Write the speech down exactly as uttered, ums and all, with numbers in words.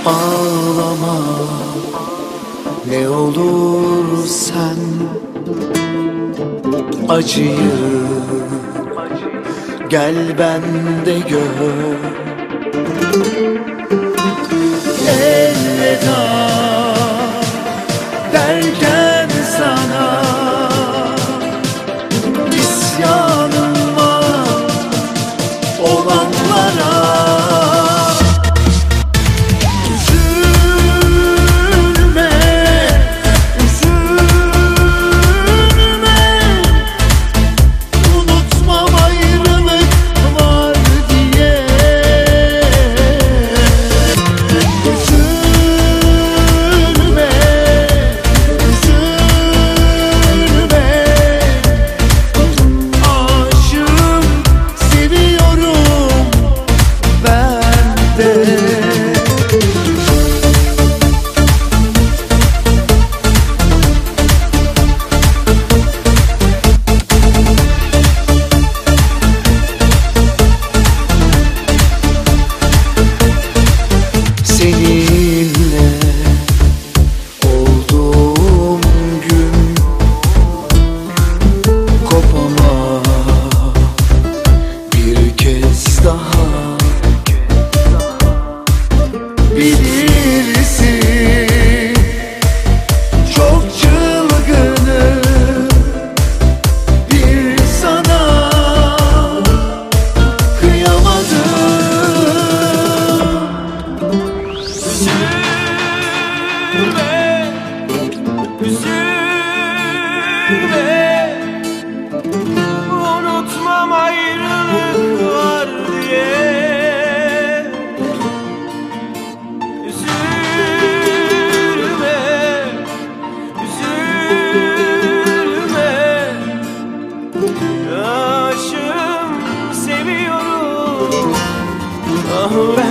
Ağlama ne olur sen, acıyı gel bende gör. Elveda derken sana isyanım var olanlara. Seninle olduğum gün kopama bir kez daha. Bilirsin çok çılgınım, bir sana kıyamadım. Üzülme, unutmam ayrılık var diye. Üzülme, üzülme, aşığım, seviyorum. Ah ben